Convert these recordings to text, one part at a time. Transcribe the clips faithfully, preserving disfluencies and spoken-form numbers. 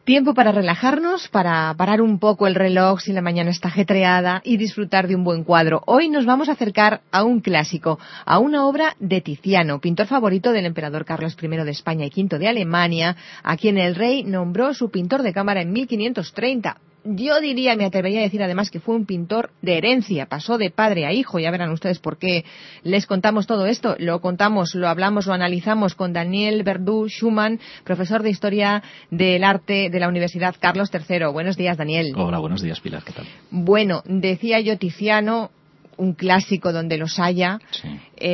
Tiempo para relajarnos, para parar un poco el reloj si la mañana está ajetreada y disfrutar de un buen cuadro. Hoy nos vamos a acercar a un clásico, a una obra de Tiziano, pintor favorito del emperador Carlos primero de España y quinto de Alemania, a quien el rey nombró su pintor de cámara en mil quinientos treinta. Yo diría, me atrevería a decir además que fue un pintor de herencia, pasó de padre a hijo. Ya verán ustedes por qué les contamos todo esto. Lo contamos, lo hablamos, lo analizamos con Daniel Verdú Schumann, profesor de Historia del Arte de la Universidad Carlos tercero. Buenos días, Daniel. Hola, buenos días, Pilar, ¿qué tal? Bueno, decía yo Tiziano, un clásico donde los haya. Sí.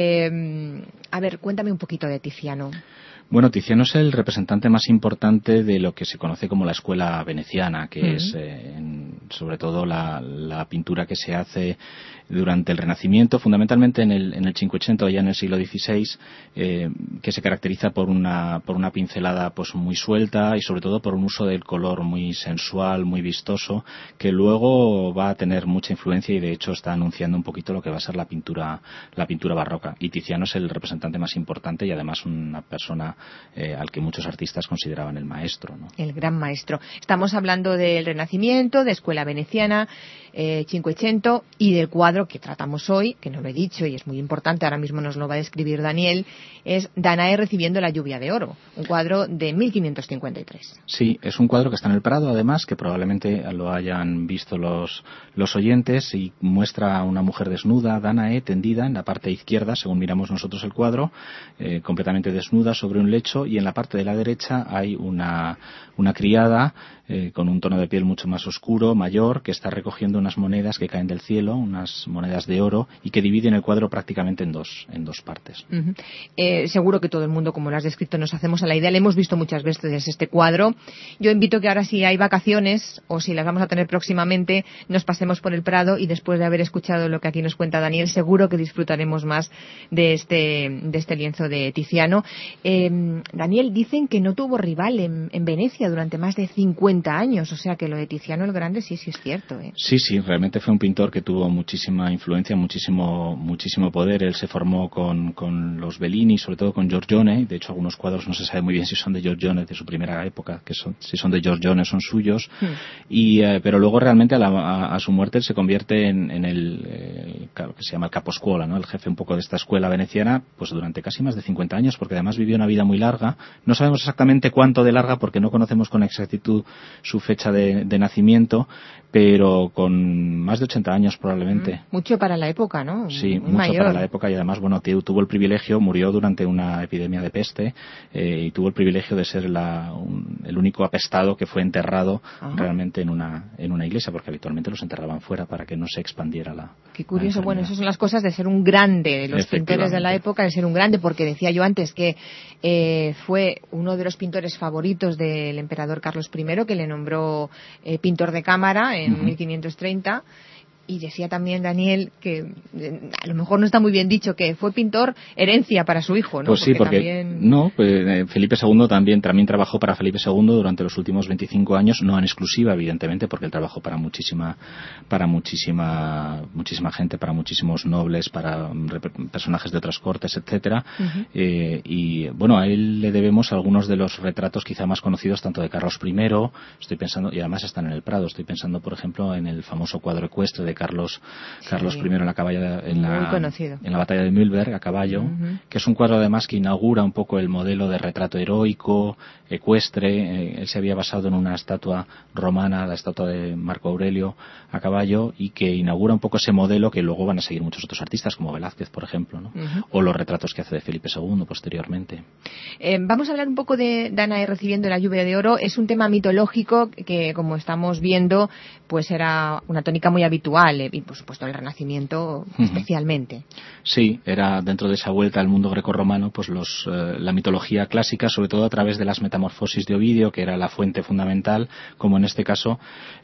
Eh, a ver, cuéntame un poquito de Tiziano. Bueno, Tiziano es el representante más importante de lo que se conoce como la escuela veneciana, que uh-huh. es eh, en, sobre todo la, la pintura que se hace durante el Renacimiento, fundamentalmente en el, en el Cinquecento, ya en el siglo dieciséis, eh, que se caracteriza por una, por una pincelada pues muy suelta y sobre todo por un uso del color muy sensual, muy vistoso, que luego va a tener mucha influencia y de hecho está anunciando un poquito lo que va a ser la pintura, la pintura barroca. Y Tiziano es el representante más importante y además una persona Eh, al que muchos artistas consideraban el maestro, ¿no? El gran maestro. Estamos hablando del Renacimiento, de escuela veneciana, eh, Cinquecento y del cuadro que tratamos hoy, que no lo he dicho y es muy importante, ahora mismo nos lo va a describir Daniel, es Danae recibiendo la lluvia de oro, un cuadro de mil quinientos cincuenta y tres. Sí, es un cuadro que está en el Prado, además, que probablemente lo hayan visto los, los oyentes, y muestra a una mujer desnuda, Danae, tendida en la parte izquierda, según miramos nosotros el cuadro, eh, completamente desnuda sobre un lecho, y en la parte de la derecha hay una, una criada eh, con un tono de piel mucho más oscuro, mayor, que está recogiendo unas monedas que caen del cielo, unas monedas de oro, y que dividen el cuadro prácticamente en dos, en dos partes. Uh-huh. Eh, seguro que todo el mundo, como lo has descrito, nos hacemos a la idea, le hemos visto muchas veces este cuadro. Yo invito que ahora, si hay vacaciones, o si las vamos a tener próximamente, nos pasemos por el Prado, y después de haber escuchado lo que aquí nos cuenta Daniel, seguro que disfrutaremos más de este, de este lienzo de Tiziano. Eh, Daniel, dicen que no tuvo rival en, en Venecia durante más de cincuenta años, o sea que lo de Tiziano el Grande sí, sí es cierto, ¿eh? Sí, sí, realmente fue un pintor que tuvo muchísima influencia, muchísimo muchísimo poder. Él se formó con, con los Bellini, sobre todo con Giorgione. De hecho, algunos cuadros no se sabe muy bien si son de Giorgione, de su primera época, que son, si son de Giorgione son suyos. Hmm. Y eh, pero luego realmente a, la, a, a su muerte él se convierte en, en el eh, que se llama el caposcuola, ¿no? El jefe un poco de esta escuela veneciana, pues durante casi más de cincuenta años, porque además vivió una vida muy larga. No sabemos exactamente cuánto de larga, porque no conocemos con exactitud su fecha de, de nacimiento, pero con más de ochenta años probablemente. Mm, mucho para la época, ¿no? Sí, muy mucho mayor. Para la época, y además, bueno, tuvo el privilegio, murió durante una epidemia de peste, eh, y tuvo el privilegio de ser la, un, el único apestado que fue enterrado Ajá. realmente en una, en una iglesia, porque habitualmente los enterraban fuera para que no se expandiera la Qué curioso, bueno, esas son las cosas de ser un grande, de los pintores de la época, de ser un grande, porque decía yo antes que eh, fue uno de los pintores favoritos del emperador Carlos primero, que le nombró eh, pintor de cámara en uh-huh. mil quinientos treinta. Y decía también Daniel que a lo mejor no está muy bien dicho, que fue pintor herencia para su hijo, ¿no? Pues sí, porque, porque también... no, pues Felipe segundo también, también trabajó para Felipe segundo durante los últimos veinticinco años, no en exclusiva, evidentemente, porque él trabajó para muchísima, para muchísima, muchísima gente, para muchísimos nobles, para personajes de otras cortes, etcétera. Uh-huh. Eh, y bueno, a él le debemos algunos de los retratos quizá más conocidos, tanto de Carlos primero, estoy pensando, y además están en el Prado, estoy pensando, por ejemplo, en el famoso cuadro ecuestre de Carlos Carlos sí. primero en la caballa en la, en la batalla de Mühlberg a caballo, uh-huh. que es un cuadro además que inaugura un poco el modelo de retrato heroico, ecuestre. Eh, él se había basado en una estatua romana, la estatua de Marco Aurelio a caballo, y que inaugura un poco ese modelo que luego van a seguir muchos otros artistas, como Velázquez, por ejemplo, ¿no? Uh-huh. O los retratos que hace de Felipe segundo posteriormente. Eh, vamos a hablar un poco de Danae recibiendo la lluvia de oro. Es un tema mitológico que, como estamos viendo, pues era una tónica muy habitual. Y por supuesto el Renacimiento uh-huh. especialmente. Sí, era dentro de esa vuelta al mundo grecorromano, pues los, eh, la mitología clásica, sobre todo a través de las metamorfosis de Ovidio, que era la fuente fundamental, como en este caso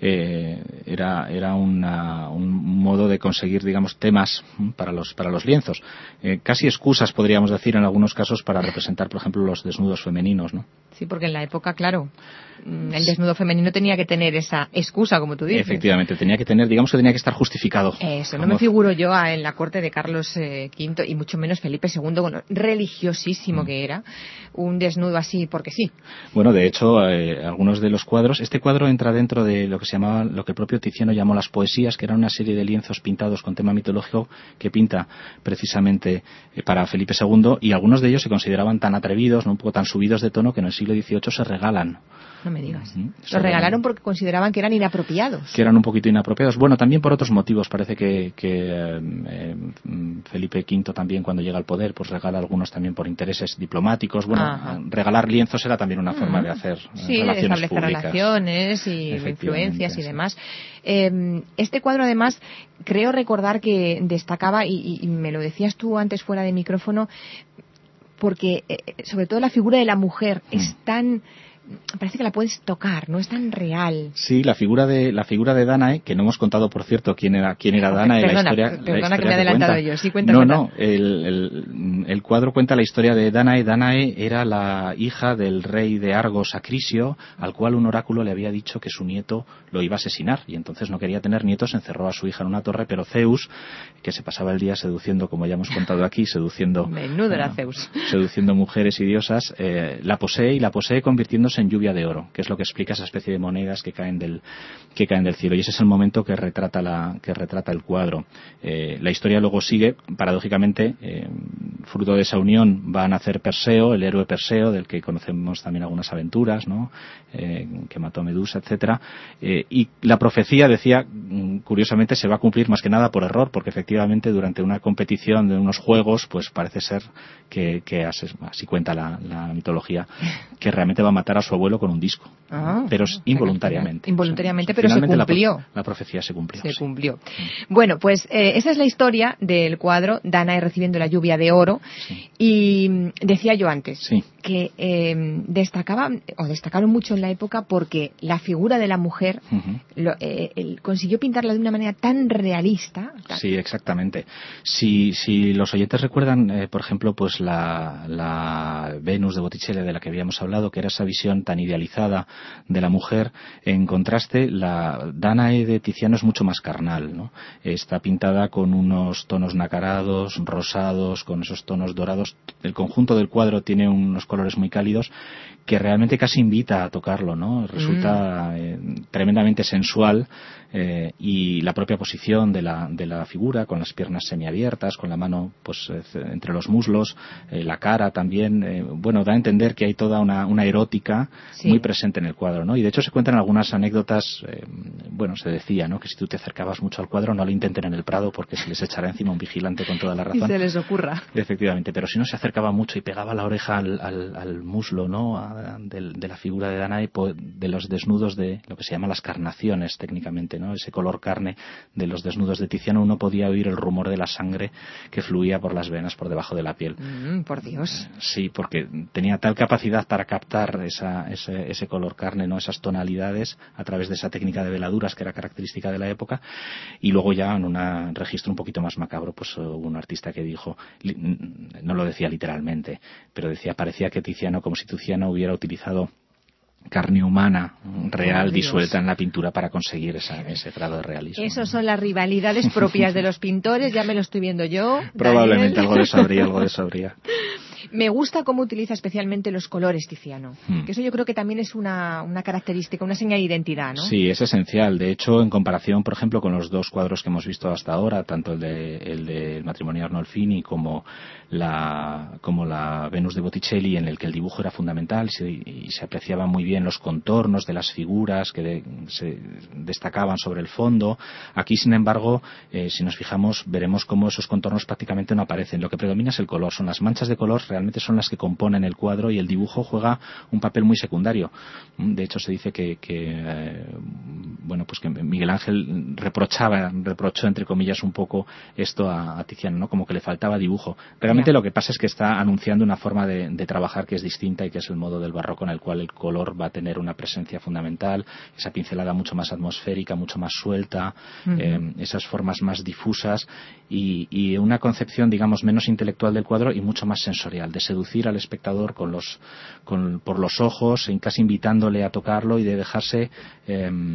eh, era, era una, un modo de conseguir, digamos, temas para los, para los lienzos. Eh, casi excusas, podríamos decir, en algunos casos, para representar, por ejemplo, los desnudos femeninos, ¿no? Sí, porque en la época, claro, el desnudo femenino tenía que tener esa excusa, como tú dices. Efectivamente, tenía que tener, digamos que tenía que estar estar justificado. Eso, no Como... me figuro yo a, en la corte de Carlos eh, quinto y mucho menos Felipe segundo, bueno, religiosísimo mm. que era, un desnudo así porque sí. Bueno, de hecho, eh, algunos de los cuadros, este cuadro entra dentro de lo que se llamaba, lo que el propio Tiziano llamó las poesías, que eran una serie de lienzos pintados con tema mitológico que pinta precisamente eh, para Felipe segundo, y algunos de ellos se consideraban tan atrevidos, ¿no? Un poco tan subidos de tono, que en el siglo dieciocho se regalan. No me digas. Uh-huh. Los regalaron porque consideraban que eran inapropiados. Que eran un poquito inapropiados. Bueno, también por otros motivos. Parece que, que eh, Felipe quinto también, cuando llega al poder, pues regala algunos también por intereses diplomáticos. Bueno, Ajá. regalar lienzos era también una forma uh-huh. de hacer sí, relaciones de establecer públicas. relaciones y influencias y demás. Eh, este cuadro, además, creo recordar que destacaba, y, y me lo decías tú antes fuera de micrófono, porque eh, sobre todo la figura de la mujer mm. es tan... parece que la puedes tocar, no es tan real. Sí, la figura de la figura de Danae, que no hemos contado, por cierto, quién era quién era Danae. Perdona, la historia, perdona la historia que me he adelantado cuenta. yo. Sí, cuenta, no, cuenta. no, el, el, el cuadro cuenta la historia de Danae. Danae era la hija del rey de Argos, Acrisio, al cual un oráculo le había dicho que su nieto lo iba a asesinar, y entonces no quería tener nietos, encerró a su hija en una torre, pero Zeus, que se pasaba el día seduciendo, como ya hemos contado aquí, seduciendo... Menudo era Zeus. Seduciendo mujeres y diosas, eh, la posee, y la posee convirtiéndose en lluvia de oro, que es lo que explica esa especie de monedas que caen del que caen del cielo, y ese es el momento que retrata la que retrata el cuadro. Eh, la historia luego sigue, paradójicamente, eh, fruto de esa unión va a nacer Perseo, el héroe Perseo, del que conocemos también algunas aventuras, ¿no? Eh, que mató a Medusa, etcétera. Eh, y la profecía, decía, curiosamente, se va a cumplir más que nada por error, porque efectivamente durante una competición de unos juegos, pues parece ser que, que así, así cuenta la, la mitología, que realmente va a matar a su abuelo con un disco. Ah, pero es involuntariamente. Involuntariamente, o sea, pero se cumplió. La, la profecía se cumplió. Se sí. cumplió. Bueno, pues eh, esa es la historia del cuadro, Danae recibiendo la lluvia de oro. Sí. Y decía yo antes sí. que eh, destacaba, o destacaron mucho en la época, porque la figura de la mujer uh-huh. lo, eh, él consiguió pintarla de una manera tan realista. Tan... Sí, exactamente. Si, si los oyentes recuerdan, eh, por ejemplo, pues la, la Venus de Botticelli, de la que habíamos hablado, que era esa visión tan idealizada de la mujer, en contraste la Danae de Tiziano es mucho más carnal, ¿no? Está pintada con unos tonos nacarados, rosados, con esos tonos dorados. El conjunto del cuadro tiene unos colores muy cálidos que realmente casi invita a tocarlo, ¿no? Resulta mm. eh, tremendamente sensual, eh, y la propia posición de la de la figura, con las piernas semiabiertas, con la mano pues eh, entre los muslos, eh, la cara también, eh, bueno, da a entender que hay toda una, una erótica sí. muy presente en el cuadro, ¿no? Y de hecho se cuentan algunas anécdotas, eh, bueno, se decía, ¿no?, que si tú te acercabas mucho al cuadro no lo intenten en el Prado porque se les echará encima un vigilante con toda la razón. Y se les ocurra. Efectivamente, pero si no se acercaba mucho y pegaba la oreja al, al, al muslo, ¿no?, a, de, de la figura de Danae, de los desnudos de lo que se llama las carnaciones técnicamente, ¿no?, ese color carne de los desnudos de Tiziano, uno podía oír el rumor de la sangre que fluía por las venas por debajo de la piel. Mm, por Dios. Sí, porque tenía tal capacidad para captar esa, ese, ese color carne, ¿no?, esas tonalidades a través de esa técnica de veladuras que era característica de la época. Y luego ya en un registro un poquito más macabro, pues hubo un artista que dijo, no lo decía literalmente, pero decía, parecía que Tiziano, como si Tiziano hubiera utilizado carne humana real disuelta en la pintura para conseguir esa, ese grado de realismo. Esas son las rivalidades propias de los pintores, ya me lo estoy viendo yo. Probablemente Daniel. algo de eso habría, algo de eso habría. Me gusta cómo utiliza especialmente los colores Tiziano, hmm. que eso yo creo que también es una, una característica, una señal de identidad, ¿no? Sí, es esencial. De hecho, en comparación, por ejemplo, con los dos cuadros que hemos visto hasta ahora, tanto el de el de matrimonio Arnolfini como la como la Venus de Botticelli, en el que el dibujo era fundamental se, y se apreciaban muy bien los contornos de las figuras que de, se destacaban sobre el fondo. Aquí, sin embargo, eh, si nos fijamos, veremos cómo esos contornos prácticamente no aparecen. Lo que predomina es el color, son las manchas de color, realmente son las que componen el cuadro, y el dibujo juega un papel muy secundario. De hecho, se dice que, que eh, bueno, pues que Miguel Ángel reprochaba, reprochó entre comillas un poco esto a, a Tiziano, ¿no?, como que le faltaba dibujo. Realmente no. Lo que pasa es que está anunciando una forma de, de trabajar que es distinta y que es el modo del barroco, en el cual el color va a tener una presencia fundamental, esa pincelada mucho más atmosférica, mucho más suelta, uh-huh. eh, esas formas más difusas y, y una concepción, digamos, menos intelectual del cuadro y mucho más sensorial, de seducir al espectador con los, con, por los ojos, casi invitándole a tocarlo y de dejarse, eh,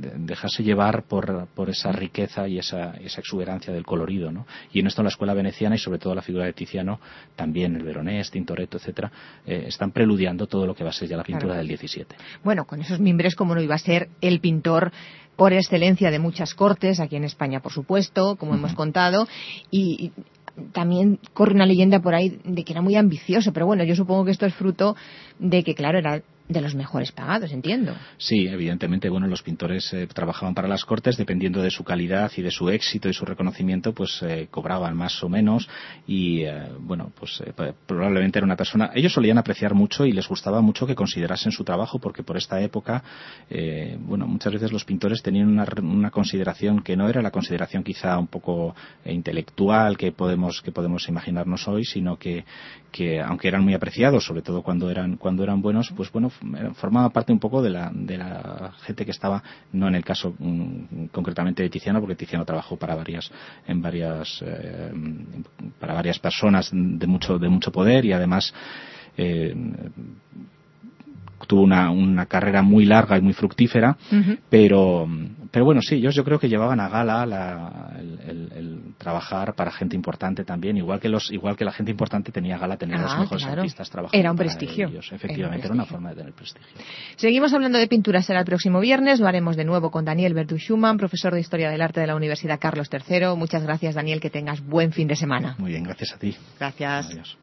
dejarse llevar por, por esa riqueza y esa, esa exuberancia del colorido, ¿no? Y en esto la escuela veneciana y sobre todo la figura de Tiziano, también el Veronés, Tintoretto, etcétera, eh, están preludiando todo lo que va a ser ya la pintura claro. del diecisiete. Bueno, con esos mimbres, como no iba a ser el pintor por excelencia de muchas cortes, aquí en España, por supuesto, como uh-huh. hemos contado, y, y también corre una leyenda por ahí de que era muy ambicioso, pero bueno, yo supongo que esto es fruto de que, claro, era de los mejores pagados, entiendo. Sí, evidentemente, bueno, los pintores eh, trabajaban para las cortes, dependiendo de su calidad y de su éxito y su reconocimiento, pues eh, cobraban más o menos y, eh, bueno, pues eh, probablemente era una persona... Ellos solían apreciar mucho y les gustaba mucho que considerasen su trabajo, porque por esta época, eh, bueno, muchas veces los pintores tenían una, una consideración que no era la consideración quizá un poco eh, intelectual que podemos que podemos imaginarnos hoy, sino que, que aunque eran muy apreciados, sobre todo cuando eran cuando eran buenos, pues bueno, formaba parte un poco de la de la gente que estaba, no en el caso mm, concretamente de Tiziano, porque Tiziano trabajó para varias en varias eh, para varias personas de mucho de mucho poder y además eh, tuvo una, una carrera muy larga y muy fructífera, uh-huh. pero pero bueno, sí, ellos yo creo que llevaban a gala la, el, el, el trabajar para gente importante también, igual que los igual que la gente importante tenía a gala tener ah, los mejores claro. artistas trabajando era un para prestigio. ellos. Efectivamente, era, un prestigio. Era una forma de tener prestigio. Seguimos hablando de pintura, será el próximo viernes, lo haremos de nuevo con Daniel Verdú-Schumann, profesor de Historia del Arte de la Universidad Carlos tercero. Muchas gracias, Daniel, que tengas buen fin de semana. Muy bien, gracias a ti. Gracias. Adiós.